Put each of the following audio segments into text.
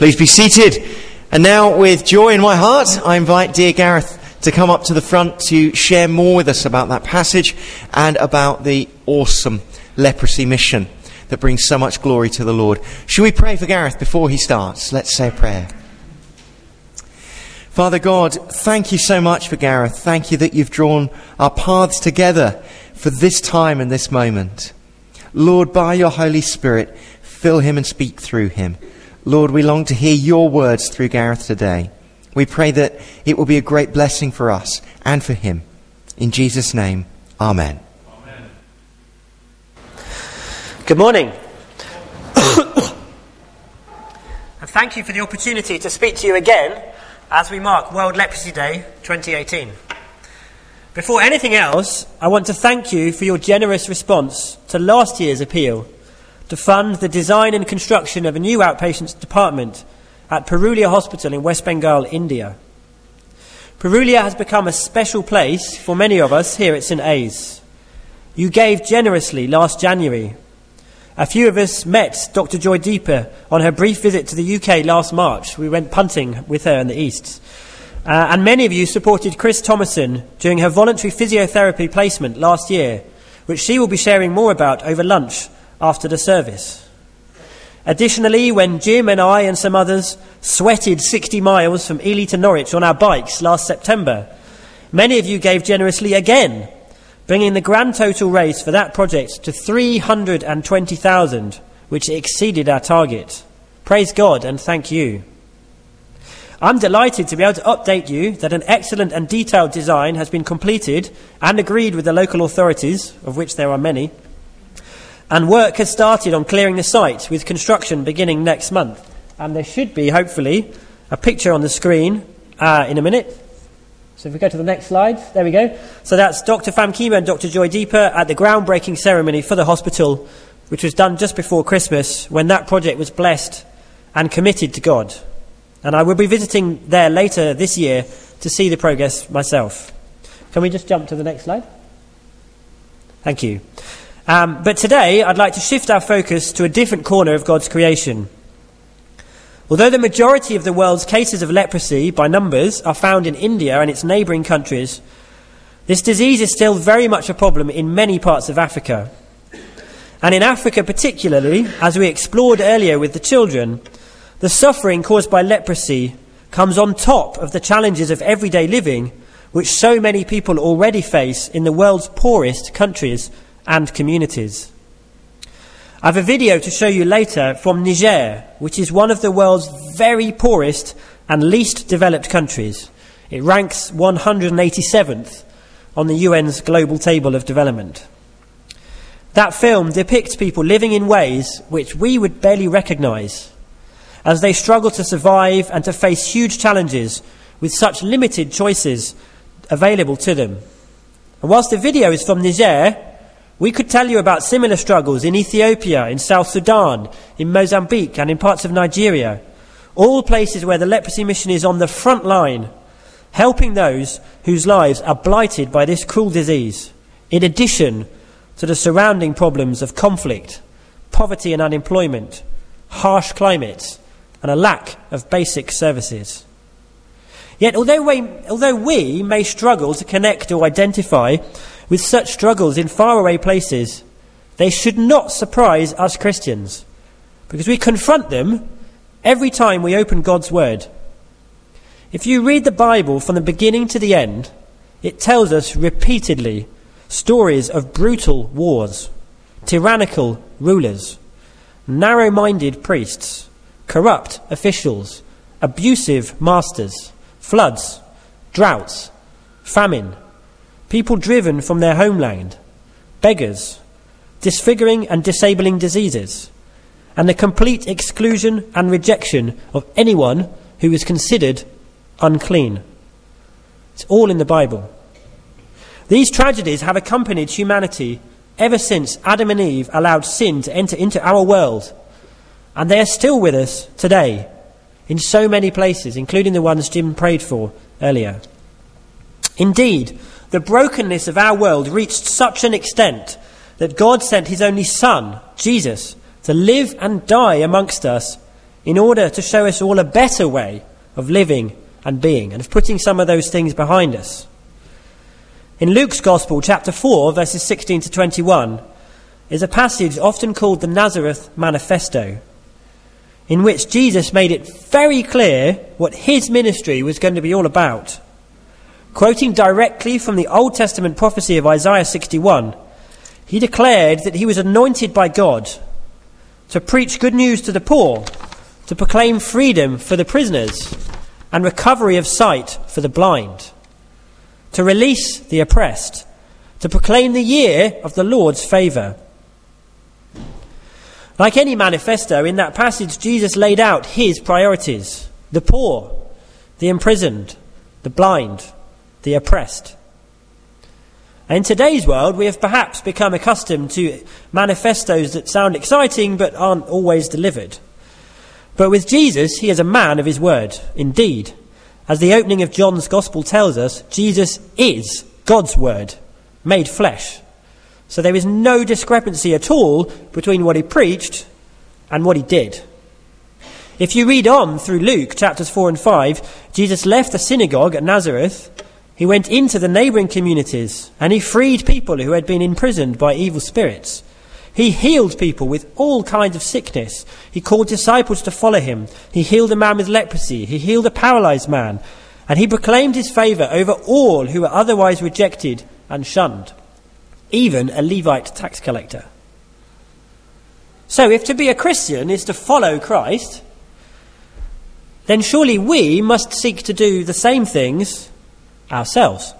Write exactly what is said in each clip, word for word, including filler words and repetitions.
Please be seated. And now, with joy in my heart, I invite dear Gareth to come up to the front to share more with us about that passage and about the awesome leprosy mission that brings so much glory to the Lord. Shall we pray for Gareth before he starts? Let's say a prayer. Father God, thank you so much for Gareth. Thank you that you've drawn our paths together for this time and this moment. Lord, by your Holy Spirit, fill him and speak through him. Lord, we long to hear your words through Gareth today. We pray that it will be a great blessing for us and for him. In Jesus' name, amen. Amen. Good morning. And thank you for the opportunity to speak to you again as we mark World Leprosy Day twenty eighteen. Before anything else, I want to thank you for your generous response to last year's appeal to fund the design and construction of a new outpatients department at Purulia Hospital in West Bengal, India. Purulia has become a special place for many of us here at Saint A's. You gave generously last January. A few of us met Doctor Joy Deeper on her brief visit to the U K last March. We went punting with her in the East. Uh, and many of you supported Chris Thomason during her voluntary physiotherapy placement last year, which she will be sharing more about over lunch after the service. Additionally, when Jim and I and some others sweated sixty miles from Ely to Norwich on our bikes last September, many of you gave generously again, bringing the grand total raise for that project to three hundred twenty thousand, which exceeded our target. Praise God and thank you. I'm delighted to be able to update you that an excellent and detailed design has been completed and agreed with the local authorities, of which there are many. And work has started on clearing the site, with construction beginning next month. And there should be, hopefully, a picture on the screen uh, in a minute. So if we go to the next slide, there we go. So that's Doctor Famkima and Doctor Joy Deeper at the groundbreaking ceremony for the hospital, which was done just before Christmas, when that project was blessed and committed to God. And I will be visiting there later this year to see the progress myself. Can we just jump to the next slide? Thank you. Um, but today, I'd like to shift our focus to a different corner of God's creation. Although the majority of the world's cases of leprosy, by numbers, are found in India and its neighbouring countries, this disease is still very much a problem in many parts of Africa. And in Africa particularly, as we explored earlier with the children, the suffering caused by leprosy comes on top of the challenges of everyday living, which so many people already face in the world's poorest countries and communities. I have a video to show you later from Niger, which is one of the world's very poorest and least developed countries. It ranks one hundred eighty-seventh on the U N's Global Table of Development. That film depicts people living in ways which we would barely recognise, as they struggle to survive and to face huge challenges with such limited choices available to them. And whilst the video is from Niger, we could tell you about similar struggles in Ethiopia, in South Sudan, in Mozambique and in parts of Nigeria, all places where the leprosy mission is on the front line, helping those whose lives are blighted by this cruel disease, in addition to the surrounding problems of conflict, poverty and unemployment, harsh climates, and a lack of basic services. Yet, although we, although we may struggle to connect or identify with such struggles in faraway places, they should not surprise us Christians, because we confront them every time we open God's Word. If you read the Bible from the beginning to the end, it tells us repeatedly stories of brutal wars, tyrannical rulers, narrow-minded priests, corrupt officials, abusive masters, floods, droughts, famine, people driven from their homeland, beggars, disfiguring and disabling diseases, and the complete exclusion and rejection of anyone who is considered unclean. It's all in the Bible. These tragedies have accompanied humanity ever since Adam and Eve allowed sin to enter into our world, and they are still with us today in so many places, including the ones Jim prayed for earlier. Indeed, the brokenness of our world reached such an extent that God sent his only Son, Jesus, to live and die amongst us in order to show us all a better way of living and being, and of putting some of those things behind us. In Luke's Gospel, chapter four, verses sixteen to twenty-one, is a passage often called the Nazareth Manifesto, in which Jesus made it very clear what his ministry was going to be all about. Quoting directly from the Old Testament prophecy of Isaiah sixty-one, he declared that he was anointed by God to preach good news to the poor, to proclaim freedom for the prisoners, and recovery of sight for the blind, to release the oppressed, to proclaim the year of the Lord's favour. Like any manifesto, in that passage Jesus laid out his priorities: the poor, the imprisoned, the blind, the oppressed. In today's world, we have perhaps become accustomed to manifestos that sound exciting but aren't always delivered. But with Jesus, he is a man of his word. Indeed, as the opening of John's Gospel tells us, Jesus is God's word, made flesh. So there is no discrepancy at all between what he preached and what he did. If you read on through Luke chapters four and five, Jesus left the synagogue at Nazareth. He went into the neighbouring communities and he freed people who had been imprisoned by evil spirits. He healed people with all kinds of sickness. He called disciples to follow him. He healed a man with leprosy. He healed a paralysed man. And he proclaimed his favour over all who were otherwise rejected and shunned, even a Levite tax collector. So if to be a Christian is to follow Christ, then surely we must seek to do the same things ourselves.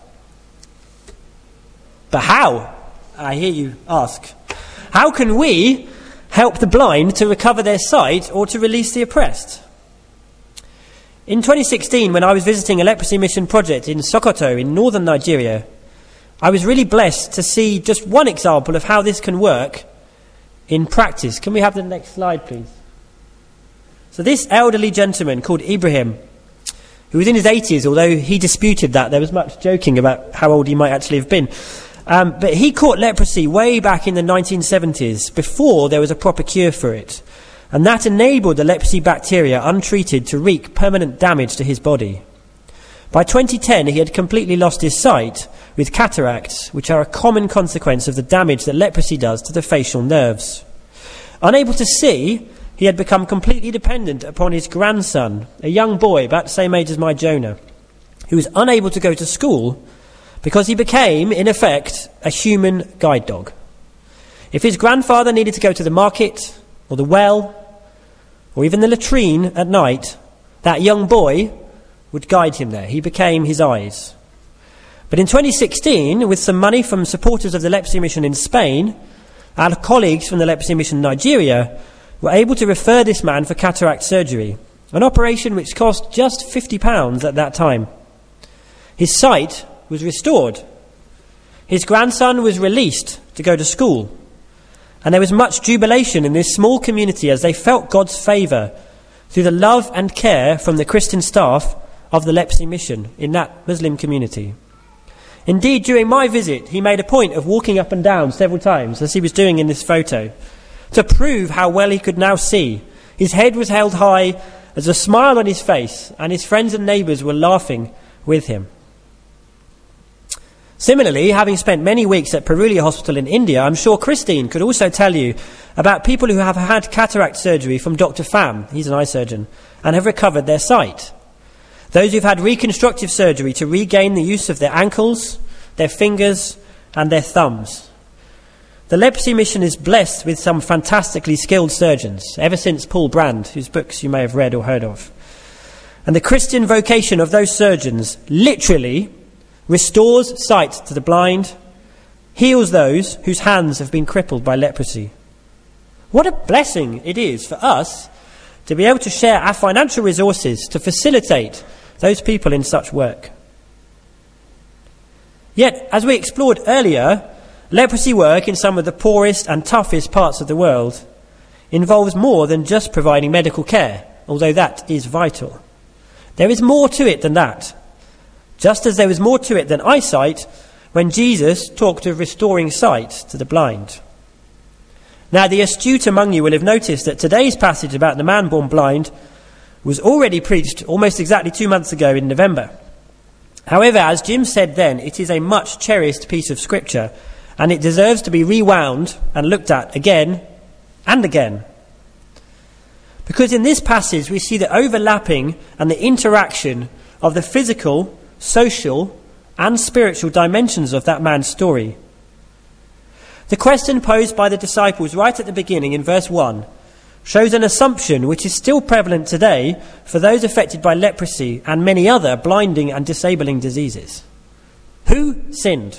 But how? I hear you ask. How can we help the blind to recover their sight or to release the oppressed? In twenty sixteen, when I was visiting a leprosy mission project in Sokoto in northern Nigeria, I was really blessed to see just one example of how this can work in practice. Can we have the next slide, please? So this elderly gentleman called Ibrahim, who was in his eighties, although he disputed that. There was much joking about how old he might actually have been. Um, but he caught leprosy way back in the nineteen seventies, before there was a proper cure for it. And that enabled the leprosy bacteria, untreated, to wreak permanent damage to his body. By twenty ten, he had completely lost his sight, with cataracts, which are a common consequence of the damage that leprosy does to the facial nerves. Unable to see, he had become completely dependent upon his grandson, a young boy about the same age as my Jonah, who was unable to go to school because he became, in effect, a human guide dog. If his grandfather needed to go to the market, or the well, or even the latrine at night, that young boy would guide him there. He became his eyes. But in twenty sixteen, with some money from supporters of the leprosy mission in Spain, our colleagues from the leprosy mission in Nigeria were able to refer this man for cataract surgery, an operation which cost just fifty pounds at that time. His sight was restored. His grandson was released to go to school. And there was much jubilation in this small community as they felt God's favour through the love and care from the Christian staff of the leprosy mission in that Muslim community. Indeed, during my visit, he made a point of walking up and down several times, as he was doing in this photo, to prove how well he could now see. His head was held high, there's a smile on his face, and his friends and neighbours were laughing with him. Similarly, having spent many weeks at Purulia Hospital in India, I'm sure Christine could also tell you about people who have had cataract surgery from Doctor Pham, he's an eye surgeon, and have recovered their sight. Those who've had reconstructive surgery to regain the use of their ankles, their fingers, and their thumbs. The leprosy mission is blessed with some fantastically skilled surgeons, ever since Paul Brand, whose books you may have read or heard of. And the Christian vocation of those surgeons literally restores sight to the blind, heals those whose hands have been crippled by leprosy. What a blessing it is for us to be able to share our financial resources to facilitate those people in such work. Yet, as we explored earlier, leprosy work in some of the poorest and toughest parts of the world involves more than just providing medical care, although that is vital. There is more to it than that. Just as there was more to it than eyesight when Jesus talked of restoring sight to the blind. Now, the astute among you will have noticed that today's passage about the man born blind was already preached almost exactly two months ago in November. However, as Jim said then, it is a much cherished piece of scripture, and it deserves to be rewound and looked at again and again. Because in this passage we see the overlapping and the interaction of the physical, social, and spiritual dimensions of that man's story. The question posed by the disciples right at the beginning in verse one shows an assumption which is still prevalent today for those affected by leprosy and many other blinding and disabling diseases. Who sinned?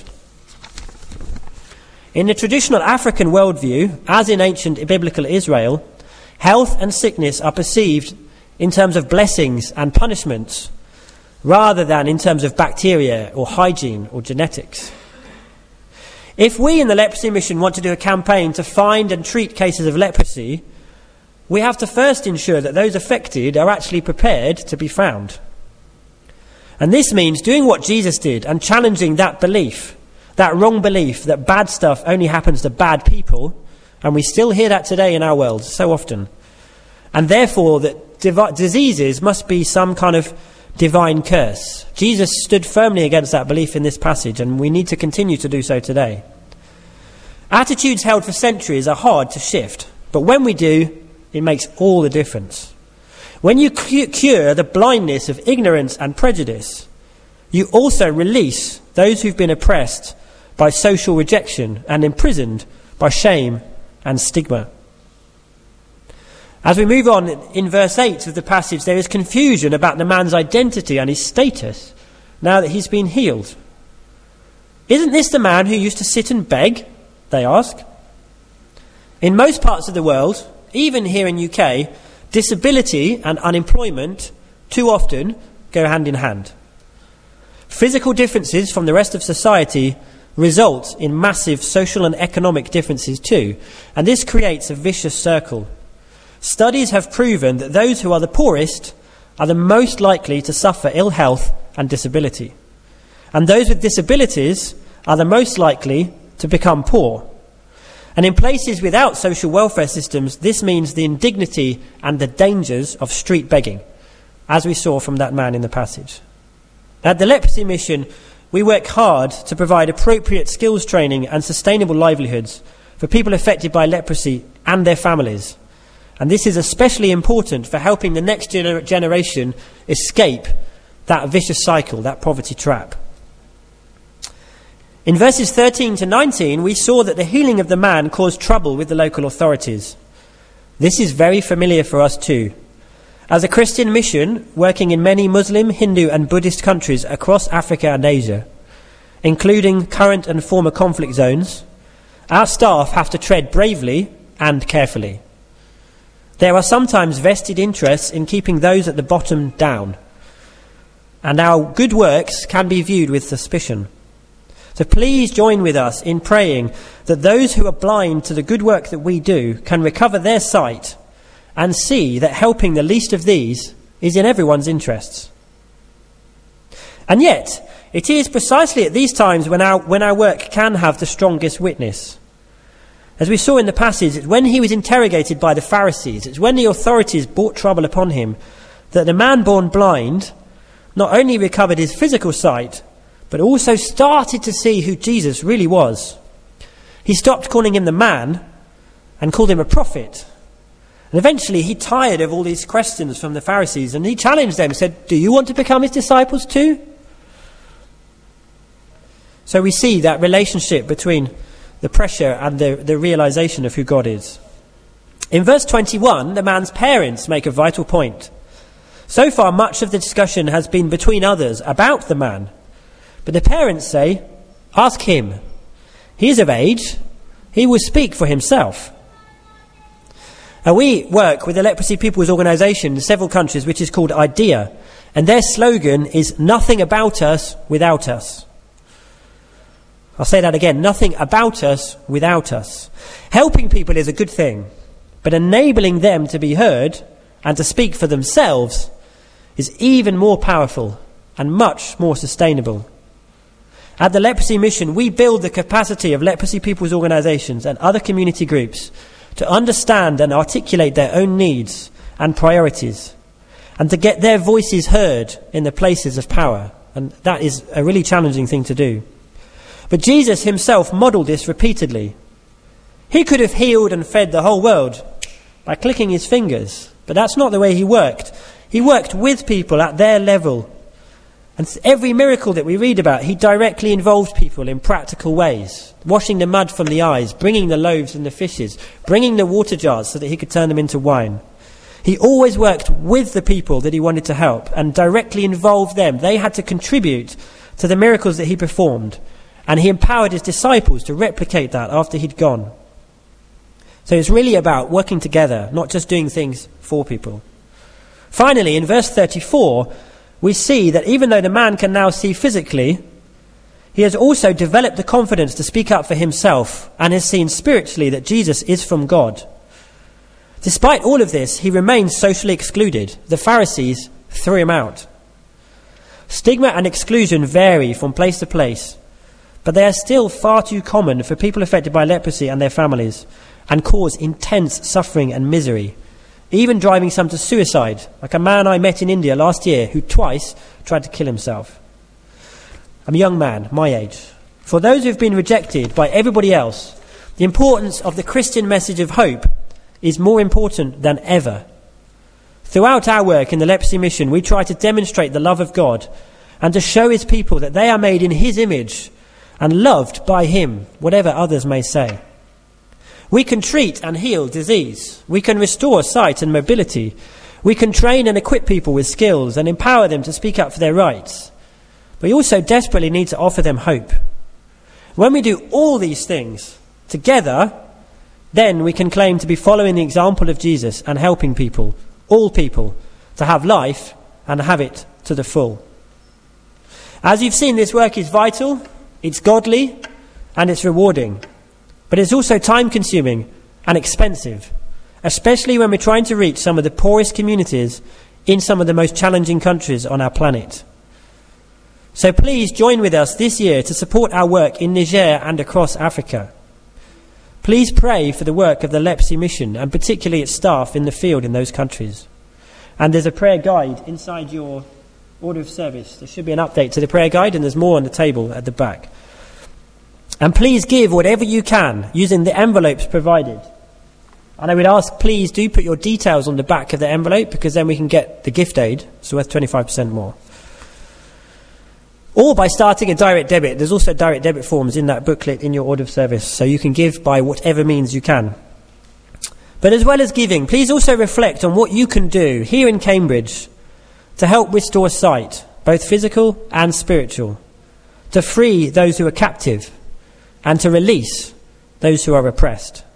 In the traditional African worldview, as in ancient biblical Israel, health and sickness are perceived in terms of blessings and punishments, rather than in terms of bacteria or hygiene or genetics. If we in the Leprosy Mission want to do a campaign to find and treat cases of leprosy, we have to first ensure that those affected are actually prepared to be found. And this means doing what Jesus did and challenging that belief, that wrong belief that bad stuff only happens to bad people, and we still hear that today in our world so often, and therefore that divi- diseases must be some kind of divine curse. Jesus stood firmly against that belief in this passage, and we need to continue to do so today. Attitudes held for centuries are hard to shift, but when we do, it makes all the difference. When you cu- cure the blindness of ignorance and prejudice, you also release those who've been oppressed by social rejection and imprisoned by shame and stigma. As we move on, in verse eight of the passage, there is confusion about the man's identity and his status now that he's been healed. Isn't this the man who used to sit and beg? They ask. In most parts of the world, even here in U K, disability and unemployment too often go hand in hand. Physical differences from the rest of society result in massive social and economic differences too, and this creates a vicious circle. Studies have proven that those who are the poorest are the most likely to suffer ill health and disability. And those with disabilities are the most likely to become poor. And in places without social welfare systems, this means the indignity and the dangers of street begging, as we saw from that man in the passage. At the Leprosy Mission, we work hard to provide appropriate skills training and sustainable livelihoods for people affected by leprosy and their families. And this is especially important for helping the next gener- generation escape that vicious cycle, that poverty trap. In verses thirteen to nineteen, we saw that the healing of the man caused trouble with the local authorities. This is very familiar for us too. As a Christian mission, working in many Muslim, Hindu and Buddhist countries across Africa and Asia, including current and former conflict zones, our staff have to tread bravely and carefully. There are sometimes vested interests in keeping those at the bottom down, and our good works can be viewed with suspicion. So please join with us in praying that those who are blind to the good work that we do can recover their sight and see that helping the least of these is in everyone's interests. And yet, it is precisely at these times when our, when our work can have the strongest witness. As we saw in the passage, it's when he was interrogated by the Pharisees, it's when the authorities brought trouble upon him, that the man born blind not only recovered his physical sight, but also started to see who Jesus really was. He stopped calling him the man and called him a prophet. And eventually he tired of all these questions from the Pharisees, and he challenged them, said, "Do you want to become his disciples too?" So we see that relationship between the pressure and the, the realization of who God is. In verse twenty-one, the man's parents make a vital point. So far, much of the discussion has been between others about the man. But the parents say, "Ask him. He is of age. He will speak for himself." And we work with the Leprosy People's Organisation in several countries, which is called IDEA. And their slogan is "Nothing about us without us." I'll say that again, nothing about us without us. Helping people is a good thing, but enabling them to be heard and to speak for themselves is even more powerful and much more sustainable. At the Leprosy Mission, we build the capacity of Leprosy People's Organisations and other community groups to understand and articulate their own needs and priorities, and to get their voices heard in the places of power. And that is a really challenging thing to do. But Jesus himself modelled this repeatedly. He could have healed and fed the whole world by clicking his fingers, but that's not the way he worked. He worked with people at their level. And every miracle that we read about, he directly involved people in practical ways, washing the mud from the eyes, bringing the loaves and the fishes, bringing the water jars so that he could turn them into wine. He always worked with the people that he wanted to help and directly involved them. They had to contribute to the miracles that he performed, and he empowered his disciples to replicate that after he'd gone. So it's really about working together, not just doing things for people. Finally, in verse thirty-four, we see that even though the man can now see physically, he has also developed the confidence to speak up for himself and has seen spiritually that Jesus is from God. Despite all of this, he remains socially excluded. The Pharisees threw him out. Stigma and exclusion vary from place to place, but they are still far too common for people affected by leprosy and their families, and cause intense suffering and misery, even driving some to suicide, like a man I met in India last year who twice tried to kill himself. I'm a young man, my age. For those who have been rejected by everybody else, the importance of the Christian message of hope is more important than ever. Throughout our work in the Leprosy Mission, we try to demonstrate the love of God and to show his people that they are made in his image and loved by him, whatever others may say. We can treat and heal disease. We can restore sight and mobility. We can train and equip people with skills and empower them to speak up for their rights. But we also desperately need to offer them hope. When we do all these things together, then we can claim to be following the example of Jesus and helping people, all people, to have life and have it to the full. As you've seen, this work is vital, it's godly, and it's rewarding. But it's also time-consuming and expensive, especially when we're trying to reach some of the poorest communities in some of the most challenging countries on our planet. So please join with us this year to support our work in Niger and across Africa. Please pray for the work of the Leprosy Mission, and particularly its staff in the field in those countries. And there's a prayer guide inside your order of service. There should be an update to the prayer guide, and there's more on the table at the back. And please give whatever you can using the envelopes provided. And I would ask, please do put your details on the back of the envelope, because then we can get the gift aid. It's worth twenty-five percent more. Or by starting a direct debit. There's also direct debit forms in that booklet in your order of service, so you can give by whatever means you can. But as well as giving, please also reflect on what you can do here in Cambridge to help restore sight, both physical and spiritual, to free those who are captive, and to release those who are oppressed.